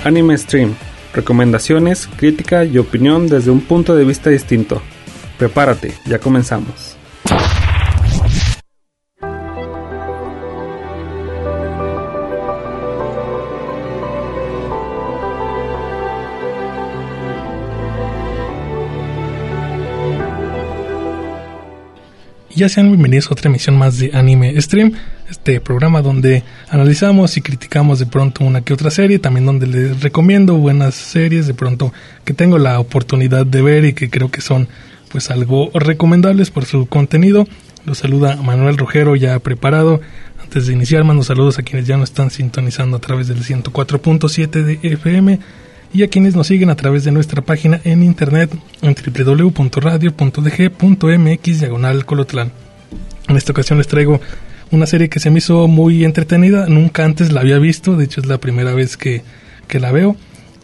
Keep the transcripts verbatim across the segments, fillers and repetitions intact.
Anime Stream. Recomendaciones, crítica y opinión desde un punto de vista distinto. Prepárate, ya comenzamos. Ya sean bienvenidos a otra emisión más de Anime Stream, este programa donde analizamos y criticamos de pronto una que otra serie, también donde les recomiendo buenas series de pronto que tengo la oportunidad de ver y que creo que son pues algo recomendables por su contenido. Los saluda Manuel Rojero, ya preparado. Antes de iniciar, mando saludos a quienes ya nos están sintonizando a través del ciento cuatro punto siete de F M y a quienes nos siguen a través de nuestra página en internet en doble u doble u doble u punto radio punto d g punto m x diagonal Colotlán. En esta ocasión les traigo una serie que se me hizo muy entretenida, nunca antes la había visto, de hecho es la primera vez que, que la veo,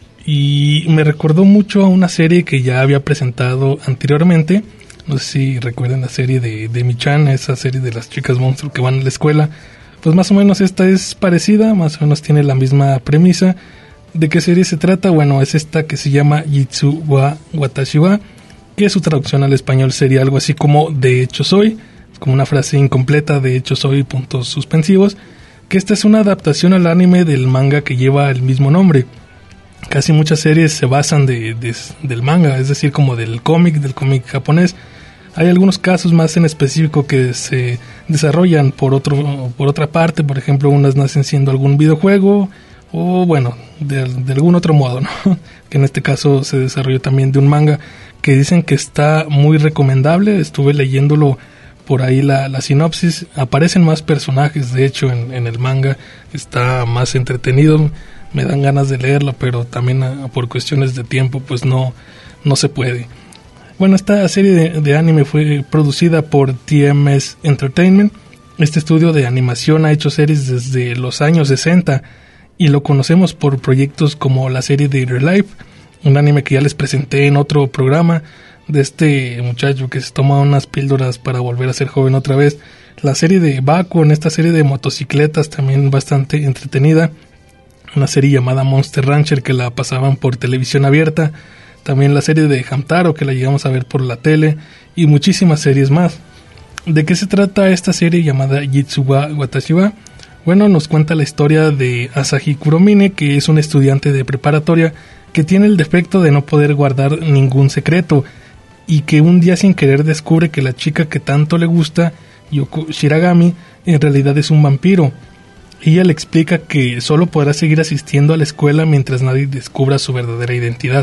y me recordó mucho a una serie que ya había presentado anteriormente. No sé si recuerdan la serie de, de Michan, esa serie de las chicas monstruo que van a la escuela. Pues más o menos esta es parecida, más o menos tiene la misma premisa. ¿De qué serie se trata? Bueno, es esta que se llama Jitsu wa Watashi wa, que su traducción al español sería algo así como de hecho soy, es como una frase incompleta, de hecho soy, puntos suspensivos, que esta es una adaptación al anime del manga que lleva el mismo nombre. Casi muchas series se basan de, de, del manga, es decir, como del cómic, del cómic japonés. Hay algunos casos más en específico que se desarrollan por, otro, por otra parte, por ejemplo, unas nacen siendo algún videojuego, o bueno, de, de algún otro modo, ¿no? Que en este caso se desarrolló también de un manga que dicen que está muy recomendable. Estuve leyéndolo por ahí la, la sinopsis, aparecen más personajes, de hecho en, en el manga está más entretenido, me dan ganas de leerlo, pero también a, por cuestiones de tiempo pues no, no se puede. Bueno, esta serie de, de anime fue producida por T M S Entertainment. Este estudio de animación ha hecho series desde los años sesenta y lo conocemos por proyectos como la serie de Real Life, un anime que ya les presenté en otro programa, de este muchacho que se toma unas píldoras para volver a ser joven otra vez. La serie de Baku, en esta serie de motocicletas también bastante entretenida. Una serie llamada Monster Rancher que la pasaban por televisión abierta. También la serie de Hamtaro que la llegamos a ver por la tele y muchísimas series más. ¿De qué se trata esta serie llamada Jitsu wa Watashi wa? Bueno, nos cuenta la historia de Asahi Kuromine, que es un estudiante de preparatoria que tiene el defecto de no poder guardar ningún secreto y que un día sin querer descubre que la chica que tanto le gusta, Yoko Shiragami, en realidad es un vampiro. Ella le explica que solo podrá seguir asistiendo a la escuela mientras nadie descubra su verdadera identidad.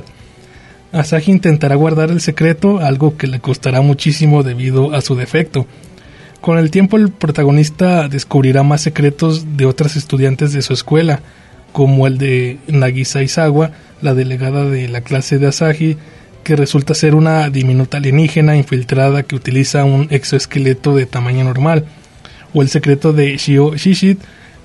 Asahi intentará guardar el secreto, algo que le costará muchísimo debido a su defecto. Con el tiempo el protagonista descubrirá más secretos de otras estudiantes de su escuela, como el de Nagisa Izawa, la delegada de la clase de Asahi, que resulta ser una diminuta alienígena infiltrada que utiliza un exoesqueleto de tamaño normal, o el secreto de Shio Shishit,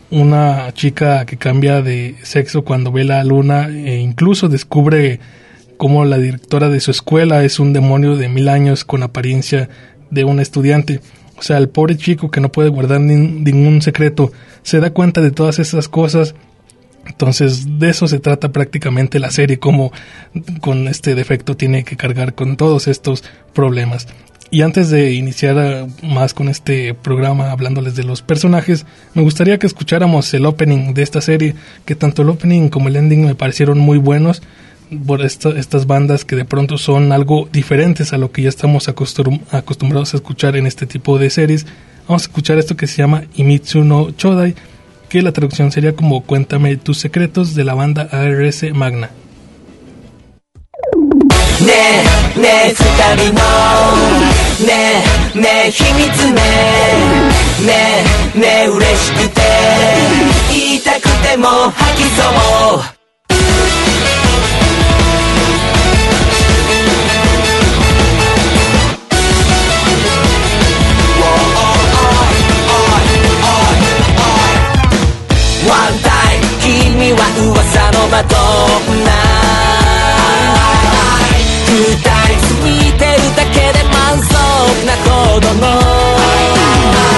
una chica que cambia de sexo cuando ve la luna e incluso descubre cómo la directora de su escuela es un demonio de mil años con apariencia de un estudiante. O sea, el pobre chico que no puede guardar ni, ningún secreto se da cuenta de todas esas cosas. Entonces de eso se trata prácticamente la serie, como con este defecto tiene que cargar con todos estos problemas. Y antes de iniciar más con este programa hablándoles de los personajes, me gustaría que escucháramos el opening de esta serie, que tanto el opening como el ending me parecieron muy buenos, por esta, estas bandas que de pronto son algo diferentes a lo que ya estamos acostum- acostumbrados a escuchar en este tipo de series. Vamos a escuchar esto que se llama Imitsu no Chodai, que la traducción sería como Cuéntame tus secretos, de la banda A R S Magna. Ne, ne, futari no, ne, ne, himitsu ne, ne, ne, ureshikute, iitakute mo hakiso. One time, 君は噂のまとんなTwo times 見てるだけで満足な子供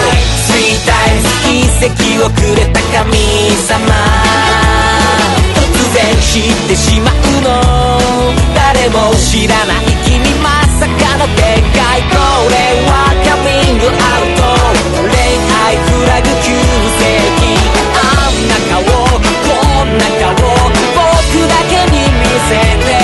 Three times 奇跡をくれた神様然知ってしまうの誰も知らない君まさかの展開これはカミングアウト恋愛フラグ急世紀あんな顔こんな顔僕だけに見せ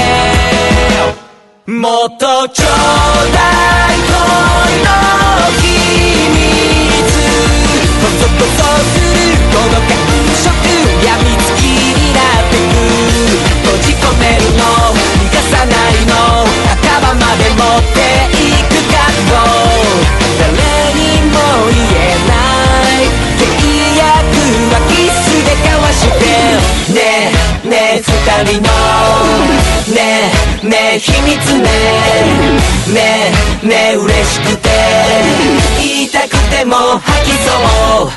てもっとちょうだい恋の秘密こそこそするこの感触やみつきになってく閉じ込めるの逃がさないの墓場まで持っていく覚悟誰にも言えない契約はキスで交わしてねえねえ二人のねえねえ秘密ねねえねえ嬉しくて言いたくても吐きそう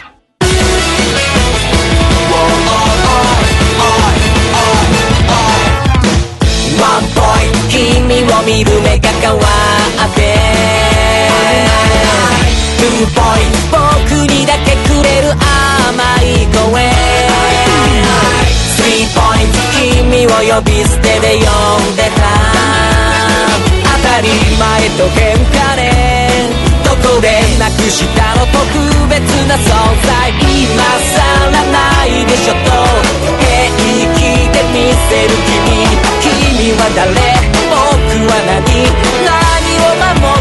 ワンポイント君を見る目が変わってツーポイント僕にだけくれる甘い声スリーポイント君を呼び捨てで呼んでた当たり前と変化ねどこでなくしたの特別な存在今さらないでしょと平気で見せる君君は誰僕は何何を守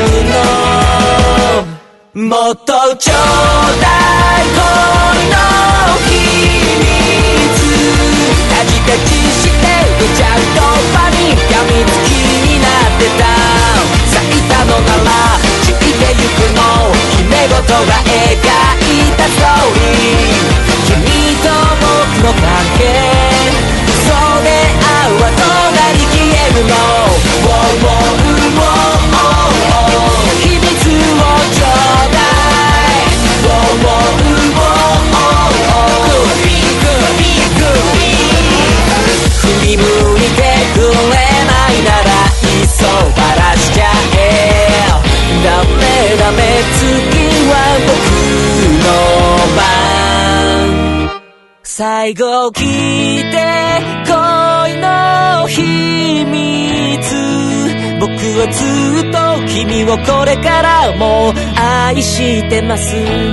ってるのもっとちょうだい恋の秘密タジタジして出ちゃうドーパミンがみつきになってた咲いたのなら散ってゆくの姫ごとが描いたストーリー君と僕の関係それ合う後なり消えるの Wow, wow, wow, 秘密をちょうだい Wow, wow, wow, Could be, could be, could be 振り向いてくれないならいっそばらしちゃえダメダメ次は僕の番最後聞いて恋の秘密僕はずっと君をこれからも愛してます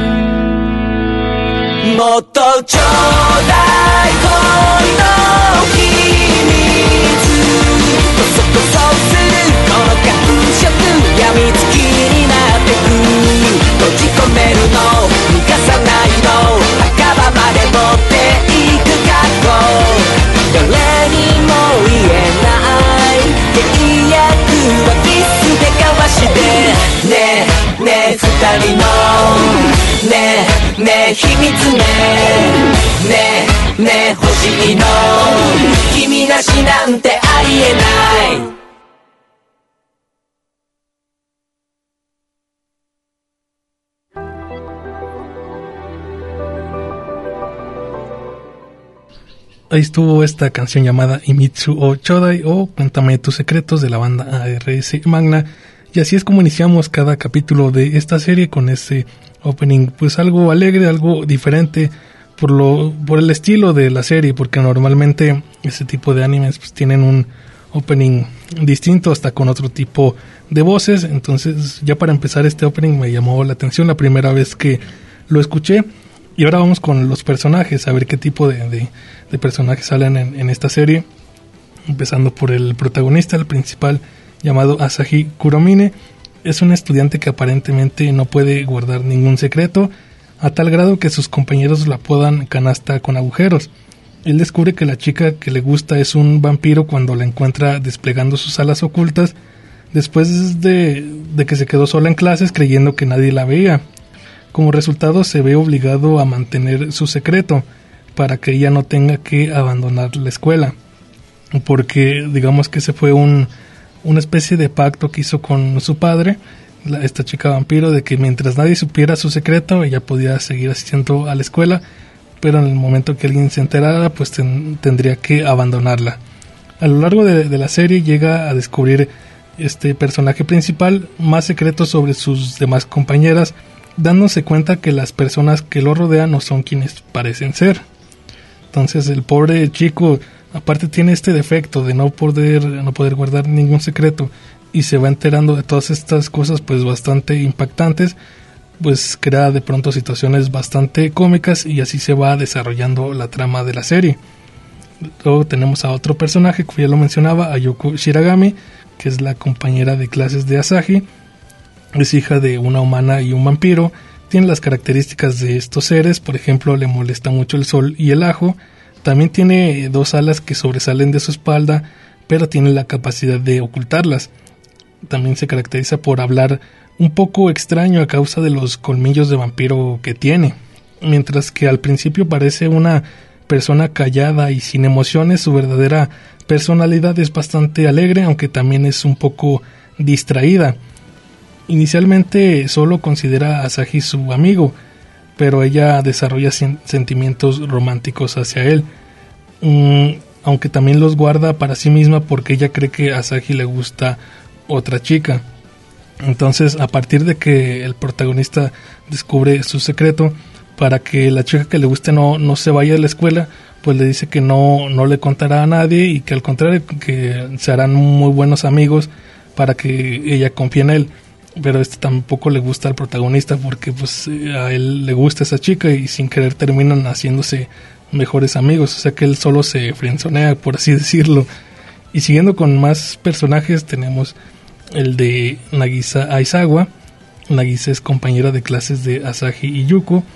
もっとちょうだい恋の秘密こそこそするこの感触病みつきになってく閉じ込めるの逃がさないの墓場まで持っていく覚悟誰にも言えない契約はキスで交わしてねえねえ二人のねえねえ秘密ねねえねえ欲しいの君なしなんてありえない Ahí estuvo esta canción llamada Imitsu o Chodai o Cuéntame tus secretos de la banda A R S Magna. Y así es como iniciamos cada capítulo de esta serie con este opening, pues algo alegre, algo diferente por lo por el estilo de la serie, porque normalmente este tipo de animes pues tienen un opening distinto, hasta con otro tipo de voces. Entonces ya para empezar este opening me llamó la atención la primera vez que lo escuché. Y ahora vamos con los personajes, a ver qué tipo de, de, de personajes salen en, en esta serie. Empezando por el protagonista, el principal, llamado Asahi Kuromine. Es un estudiante que aparentemente no puede guardar ningún secreto, a tal grado que sus compañeros la apodan canasta con agujeros. Él descubre que la chica que le gusta es un vampiro cuando la encuentra desplegando sus alas ocultas, después de, de que se quedó sola en clases creyendo que nadie la veía. Como resultado se ve obligado a mantener su secreto para que ella no tenga que abandonar la escuela, porque digamos que ese fue un, una especie de pacto que hizo con su padre, la, esta chica vampiro, de que mientras nadie supiera su secreto ella podía seguir asistiendo a la escuela, pero en el momento que alguien se enterara pues ten, tendría que abandonarla. A lo largo de, de la serie llega a descubrir este personaje principal más secretos sobre sus demás compañeras, dándose cuenta que las personas que lo rodean no son quienes parecen ser. Entonces el pobre chico aparte tiene este defecto de no poder, no poder guardar ningún secreto y se va enterando de todas estas cosas pues bastante impactantes, pues crea de pronto situaciones bastante cómicas y así se va desarrollando la trama de la serie. Luego tenemos a otro personaje que ya lo mencionaba, Ayako Shiragami, que es la compañera de clases de Asahi. Es hija de una humana y un vampiro. Tiene las características de estos seres, por ejemplo, le molesta mucho el sol y el ajo. También tiene dos alas que sobresalen de su espalda, pero tiene la capacidad de ocultarlas. También se caracteriza por hablar un poco extraño a causa de los colmillos de vampiro que tiene. Mientras que al principio parece una persona callada y sin emociones, su verdadera personalidad es bastante alegre, aunque también es un poco distraída. Inicialmente solo considera a Asahi su amigo, pero ella desarrolla sen- sentimientos románticos hacia él, mm, aunque también los guarda para sí misma porque ella cree que a Asahi le gusta otra chica. Entonces, a partir de que el protagonista descubre su secreto, para que la chica que le guste no, no se vaya de la escuela, pues le dice que no, no le contará a nadie y que al contrario, que se harán muy buenos amigos para que ella confíe en él. Pero este tampoco le gusta al protagonista porque pues a él le gusta esa chica y sin querer terminan haciéndose mejores amigos, o sea que él solo se frenzonea, por así decirlo. Y siguiendo con más personajes, tenemos el de Nagisa Aizawa. Nagisa es compañera de clases de Asahi y Yuko.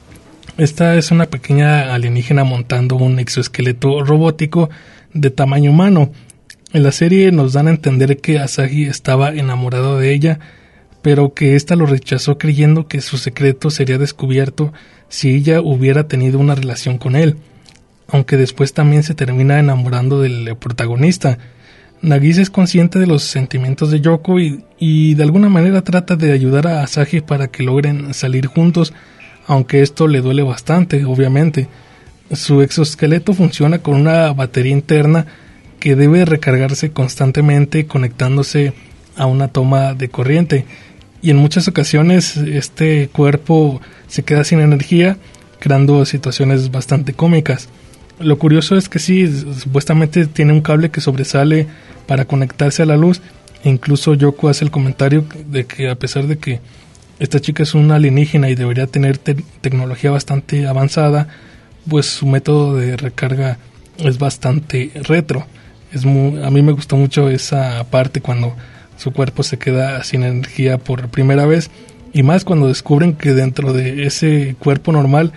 Esta es una pequeña alienígena montando un exoesqueleto robótico de tamaño humano. En la serie nos dan a entender que Asahi estaba enamorado de ella, pero que ésta lo rechazó creyendo que su secreto sería descubierto si ella hubiera tenido una relación con él, aunque después también se termina enamorando del protagonista. Nagisa es consciente de los sentimientos de Yoko y, y de alguna manera trata de ayudar a Asahi para que logren salir juntos, aunque esto le duele bastante, obviamente. Su exoesqueleto funciona con una batería interna que debe recargarse constantemente conectándose a una toma de corriente, y en muchas ocasiones este cuerpo se queda sin energía, creando situaciones bastante cómicas. Lo curioso es que sí, supuestamente tiene un cable que sobresale para conectarse a la luz, e incluso Yoko hace el comentario de que a pesar de que esta chica es una alienígena y debería tener te- tecnología bastante avanzada, pues su método de recarga es bastante retro. Es muy, a mí me gustó mucho esa parte cuando su cuerpo se queda sin energía por primera vez, y más cuando descubren que dentro de ese cuerpo normal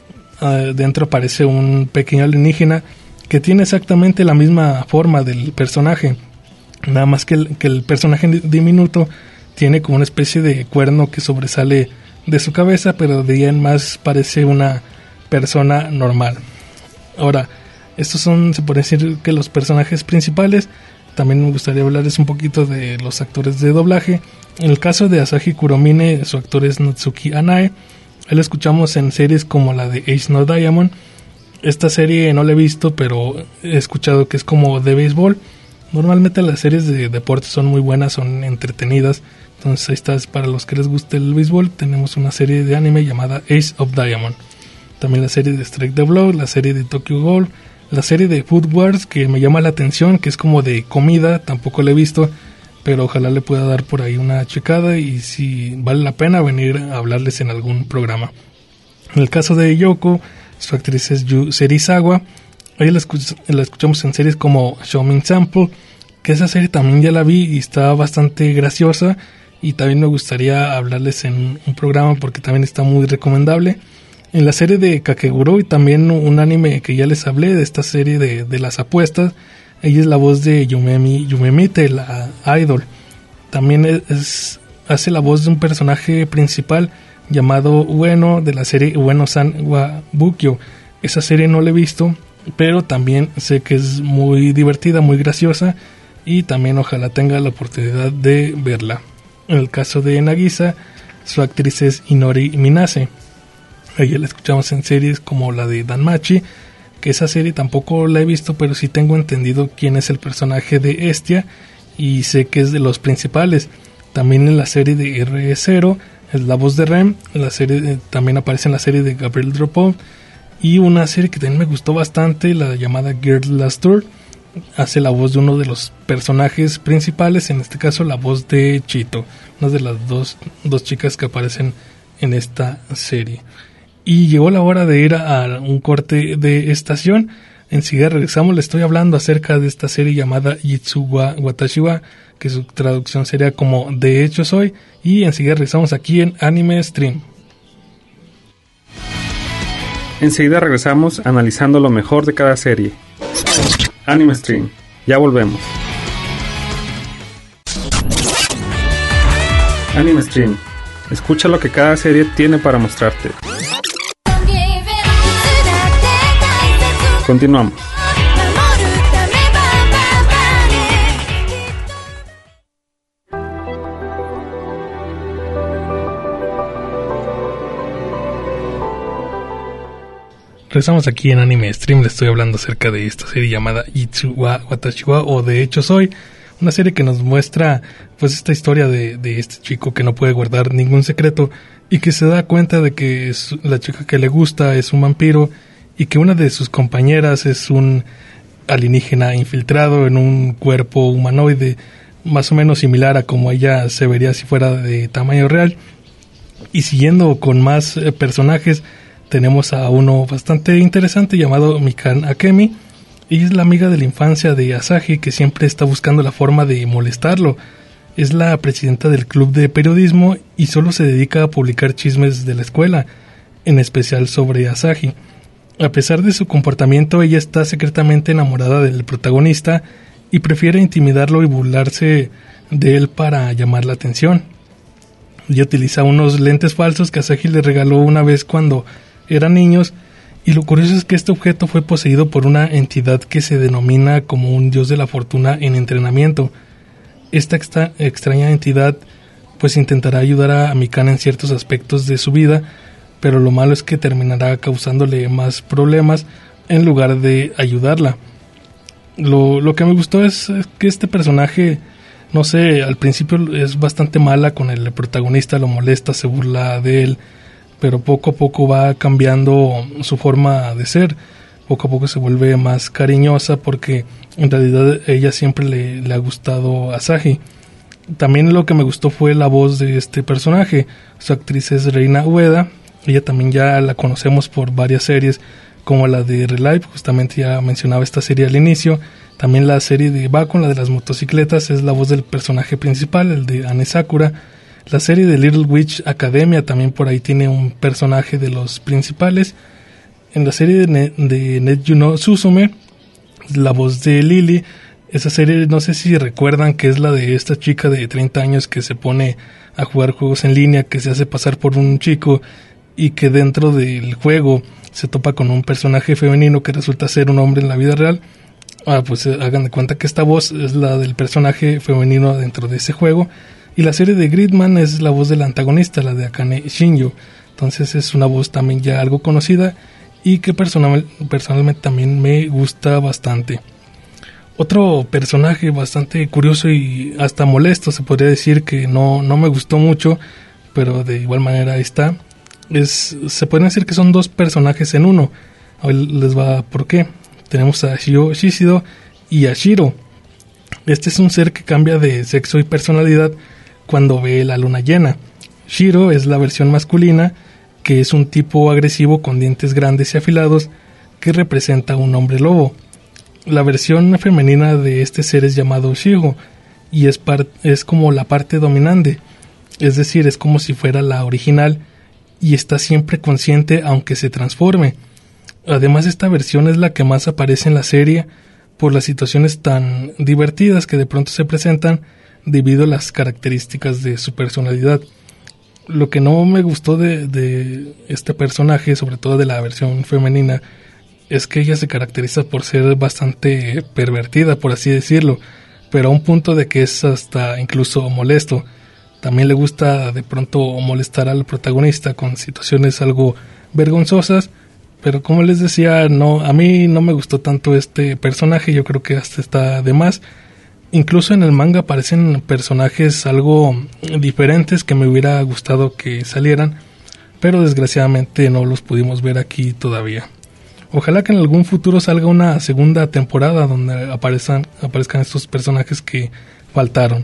uh, dentro aparece un pequeño alienígena que tiene exactamente la misma forma del personaje, nada más que el, que el personaje diminuto tiene como una especie de cuerno que sobresale de su cabeza, pero de ahí en más parece una persona normal. Ahora, estos son, se puede decir, que los personajes principales. También me gustaría hablarles un poquito de los actores de doblaje. En el caso de Asahi Kuromine, su actor es Natsuki Anae. Él lo escuchamos en series como la de Ace No Diamond. Esta serie no la he visto, pero he escuchado que es como de béisbol. Normalmente las series de deportes son muy buenas, son entretenidas. Entonces ahí está, para los que les guste el béisbol, tenemos una serie de anime llamada Ace of Diamond. También la serie de Strike the Blow, la serie de Tokyo Ghoul, la serie de Food Wars, que me llama la atención, que es como de comida, tampoco la he visto, pero ojalá le pueda dar por ahí una checada y si vale la pena venir a hablarles en algún programa. En el caso de Yoko, su actriz es Yu Serizawa. Ella la, escuch- la escuchamos en series como Show Me Sample, que esa serie también ya la vi y está bastante graciosa, y también me gustaría hablarles en un programa porque también está muy recomendable. En la serie de Kakegurui, también un anime que ya les hablé, de esta serie de, de las apuestas, ella es la voz de Yumemi, Yumemite, la idol. También es, es, hace la voz de un personaje principal llamado Ueno, de la serie Ueno-san wa Bukyo. Esa serie no la he visto, pero también sé que es muy divertida, muy graciosa, y también ojalá tenga la oportunidad de verla. En el caso de Nagisa, su actriz es Inori Minase. A ella la escuchamos en series como la de Danmachi, que esa serie tampoco la he visto, pero sí tengo entendido quién es el personaje de Estia y sé que es de los principales. También en la serie de R E cero es la voz de Rem, la serie, eh, también aparece en la serie de Gabriel Dropov, Y una serie que también me gustó bastante, la llamada Girl Last Tour, hace la voz de uno de los personajes principales, en este caso la voz de Chito, una de las dos, dos chicas que aparecen en esta serie. Y llegó la hora de ir a un corte de estación. Enseguida regresamos, le estoy hablando acerca de esta serie llamada Jitsu wa Watashi wa, que su traducción sería como De hecho soy, y enseguida regresamos aquí en Anime Stream. Enseguida regresamos analizando lo mejor de cada serie. Anime Stream, ya volvemos. Anime Stream, escucha lo que cada serie tiene para mostrarte. Continuamos. Regresamos aquí en Anime Stream, le estoy hablando acerca de esta serie llamada Jitsu wa Watashi wa, o De hecho soy, una serie que nos muestra pues esta historia de, de este chico que no puede guardar ningún secreto y que se da cuenta de que es la chica que le gusta es un vampiro y que una de sus compañeras es un alienígena infiltrado en un cuerpo humanoide más o menos similar a como ella se vería si fuera de tamaño real. Y siguiendo con más eh, personajes, tenemos a uno bastante interesante llamado Mikan Akemi. Ella es la amiga de la infancia de Asahi que siempre está buscando la forma de molestarlo. Es la presidenta del club de periodismo y solo se dedica a publicar chismes de la escuela, en especial sobre Asahi. A pesar de su comportamiento, ella está secretamente enamorada del protagonista y prefiere intimidarlo y burlarse de él para llamar la atención. Ella utiliza unos lentes falsos que Asahi le regaló una vez cuando eran niños, y lo curioso es que este objeto fue poseído por una entidad que se denomina como un dios de la fortuna en entrenamiento. Esta extra, extraña entidad pues intentará ayudar a Mikan en ciertos aspectos de su vida, pero lo malo es que terminará causándole más problemas en lugar de ayudarla. Lo, lo que me gustó es, es que este personaje, no sé, al principio es bastante mala con el protagonista, lo molesta, se burla de él, pero poco a poco va cambiando su forma de ser. Poco a poco se vuelve más cariñosa porque en realidad ella siempre le, le ha gustado a Asahi. También lo que me gustó fue la voz de este personaje. Su actriz es Reina Ueda. Ella también ya la conocemos por varias series como la de Relive, justamente ya mencionaba esta serie al inicio. También la serie de Bakun, la de las motocicletas, es la voz del personaje principal, el de Ane Sakura. La serie de Little Witch Academia también por ahí tiene un personaje de los principales. En la serie de, ne- de Netjuno Suzume, la voz de Lily. Esa serie no sé si recuerdan que es la de esta chica de treinta años que se pone a jugar juegos en línea, que se hace pasar por un chico y que dentro del juego se topa con un personaje femenino que resulta ser un hombre en la vida real. Ah, pues eh, hagan de cuenta que esta voz es la del personaje femenino dentro de ese juego. Y la serie de Gridman es la voz del antagonista, la de Akane Shinjo. Entonces es una voz también ya algo conocida y que personal, personalmente también me gusta bastante. Otro personaje bastante curioso y hasta molesto, se podría decir que no, no me gustó mucho, pero de igual manera ahí está. Es, se puede decir que son dos personajes en uno. Hoy les va por qué. Tenemos a Shio Shishido y a Shiro. Este es un ser que cambia de sexo y personalidad cuando ve la luna llena. Shiro es la versión masculina, que es un tipo agresivo con dientes grandes y afilados que representa a un hombre lobo. La versión femenina de este ser es llamado Shiho y es, par- es como la parte dominante, es decir, es como si fuera la original y está siempre consciente aunque se transforme. Además, esta versión es la que más aparece en la serie por las situaciones tan divertidas que de pronto se presentan debido a las características de su personalidad. Lo que no me gustó de, de este personaje, sobre todo de la versión femenina, es que ella se caracteriza por ser bastante pervertida, por así decirlo, pero a un punto de que es hasta incluso molesto. También le gusta de pronto molestar al protagonista con situaciones algo vergonzosas, pero como les decía, no, a mí no me gustó tanto este personaje, yo creo que hasta está de más. Incluso en el manga aparecen personajes algo diferentes que me hubiera gustado que salieran, pero desgraciadamente no los pudimos ver aquí todavía. Ojalá que en algún futuro salga una segunda temporada donde aparezcan, aparezcan estos personajes que faltaron.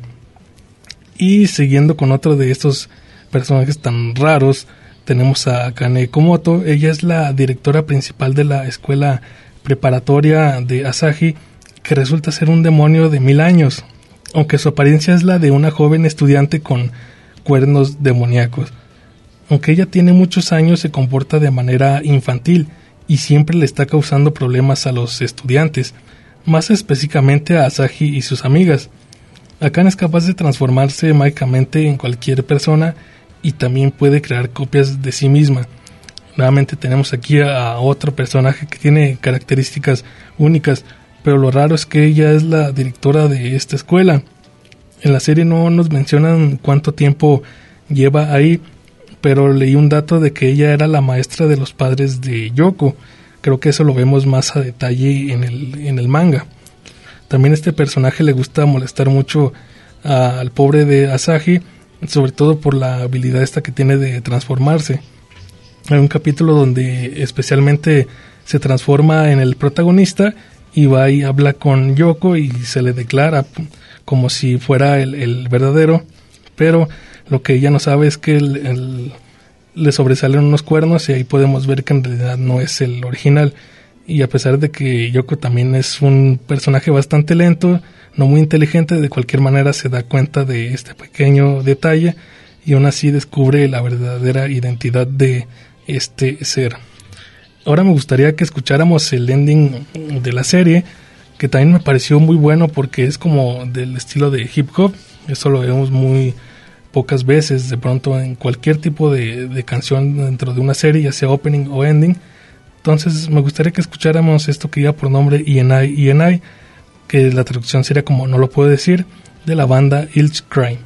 Y siguiendo con otro de estos personajes tan raros, tenemos a Kaneko Moto. Ella es la directora principal de la escuela preparatoria de Asahi, que resulta ser un demonio de mil años, aunque su apariencia es la de una joven estudiante con cuernos demoníacos. Aunque ella tiene muchos años, se comporta de manera infantil y siempre le está causando problemas a los estudiantes, más específicamente a Asahi y sus amigas. Akane es capaz de transformarse mágicamente en cualquier persona y también puede crear copias de sí misma. Nuevamente tenemos aquí a otro personaje que tiene características únicas, pero lo raro es que ella es la directora de esta escuela. En la serie no nos mencionan cuánto tiempo lleva ahí, pero leí un dato de que ella era la maestra de los padres de Yoko. Creo que eso lo vemos más a detalle en el, en el manga. También a este personaje le gusta molestar mucho a, al pobre de Asahi, sobre todo por la habilidad esta que tiene de transformarse. Hay un capítulo donde especialmente se transforma en el protagonista y va y habla con Yoko y se le declara como si fuera el, el verdadero, pero lo que ella no sabe es que el, el, le sobresalen unos cuernos y ahí podemos ver que en realidad no es el original. Y a pesar de que Yoko también es un personaje bastante lento, no muy inteligente, de cualquier manera se da cuenta de este pequeño detalle y aún así descubre la verdadera identidad de este ser. Ahora me gustaría que escucháramos el ending de la serie, que también me pareció muy bueno porque es como del estilo de hip hop. Eso lo vemos muy pocas veces, de pronto en cualquier tipo de, de canción dentro de una serie, ya sea opening o ending. Entonces me gustaría que escucháramos esto que lleva por nombre I N I I N I, que la traducción sería como no lo puedo decir, de la banda Ilch Crime.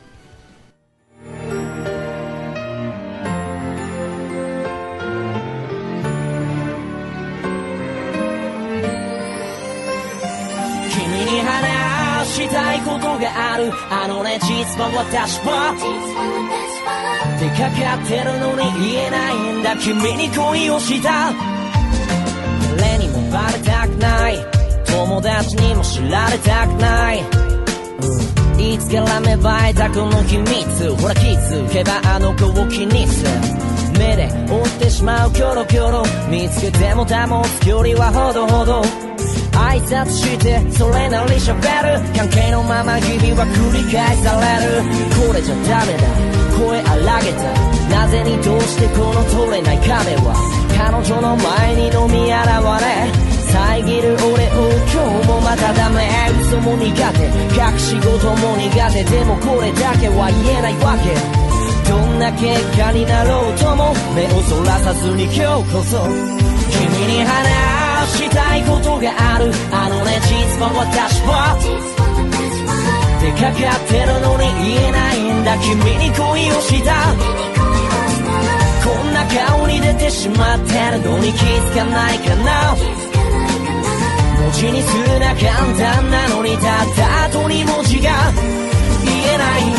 したいことがあるあのね実は私は出かかってるのに言えないんだ君に恋をした誰にもバレたくない友達にも知られたくない、うん、いつから芽生えたこの秘密ほら気づけばあの子を気にする目で追ってしまうキョロキョロ見つけても保つ距離はほどほど挨拶してそれなり喋る関係のまま日々は繰り返されるこれじゃダメだ声荒げたなぜにどうしてこの取れない壁は彼女の前に飲み現れ遮る俺を今日もまたダメ嘘も苦手隠し事も苦手でもこれだけは言えないわけどんな結果になろうとも目をそらさずに今日こそ君に話したいことがあるあのね実は私は出かかってるのに言えないんだ君に恋をしたこんな顔に出てしまってるのに気づかないかな文字にするな簡単なのにたった後に文字が言えない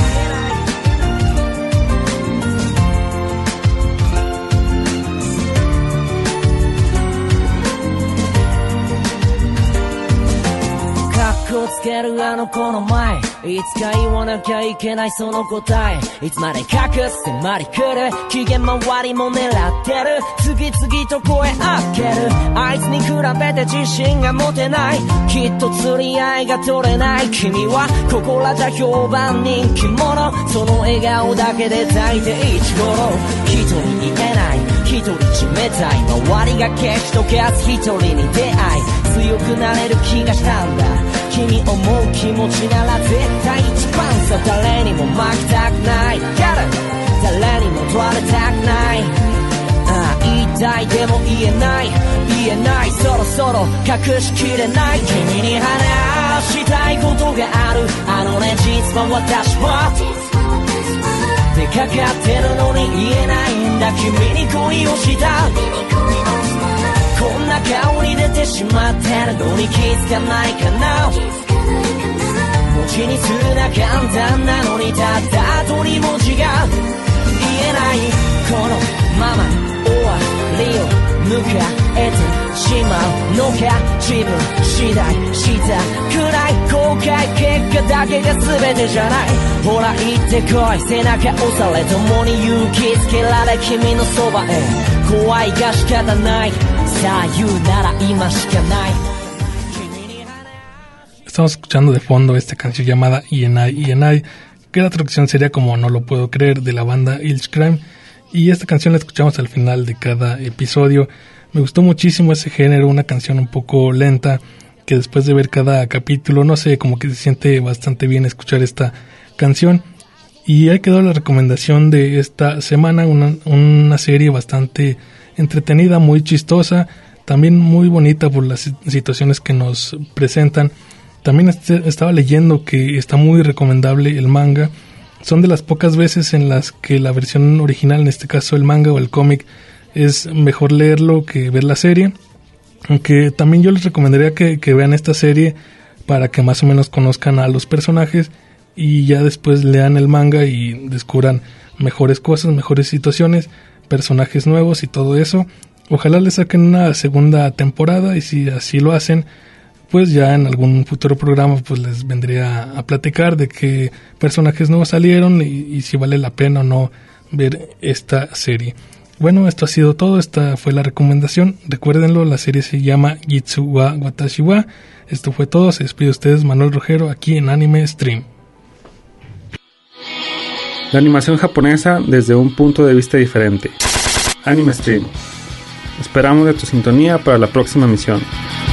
カッコつけるあの子の前いつか言わなきゃいけないその答えいつまで隠す迫り来る機嫌回りも狙ってる次々と声あげるあいつに比べて自信が持てないきっと釣り合いが取れない君はここらじゃ評判人気者その笑顔だけで大抵いつ頃一人言えない一人冷たい周りが消し溶かす一人に出会い強くなれる気がしたんだ君思う気持ちなら絶対一番さ誰にも負けたくない誰にも取られたくないああ言いたいでも言えない言えないそろそろ隠しきれない君に話したいことがあるあのね実は私は出かかってるのに言えないんだ君に恋をしたこんな顔に出てしまってるのに気づかないかな文字にするな簡単なのにたった後に文字が言えないこのまま終わりを迎えてしまうのか自分次第したくらい後悔結果だけが全てじゃないほら行ってこい背中押され共に勇気づけられ君のそばへ怖いが仕方ないさあ言うなら今しかない。 Estamos escuchando de fondo esta canción llamada Ienai Ienai, que la traducción sería como No lo puedo creer, de la banda Ilchkrime, y esta canción la escuchamos al final de cada episodio. Me gustó muchísimo ese género, una canción un poco lenta, que después de ver cada capítulo, no sé, como que se siente bastante bien escuchar esta canción. Y ahí quedó la recomendación de esta semana, una, una serie bastante entretenida, muy chistosa, también muy bonita por las situaciones que nos presentan. También est- estaba leyendo que está muy recomendable el manga. Son de las pocas veces en las que la versión original, en este caso el manga o el cómic, es mejor leerlo que ver la serie. Aunque también yo les recomendaría que, que vean esta serie para que más o menos conozcan a los personajes y ya después lean el manga y descubran mejores cosas, mejores situaciones, personajes nuevos y todo eso. Ojalá les saquen una segunda temporada y si así lo hacen, pues ya en algún futuro programa pues les vendría a platicar de qué personajes nuevos salieron y, y si vale la pena o no ver esta serie. Bueno, esto ha sido todo, esta fue la recomendación, recuérdenlo, la serie se llama Jitsu wa Watashi wa. Esto fue todo, se despide de ustedes Manuel Rojero aquí en Anime Stream. La animación japonesa desde un punto de vista diferente. Anime Stream. Esperamos de tu sintonía para la próxima misión.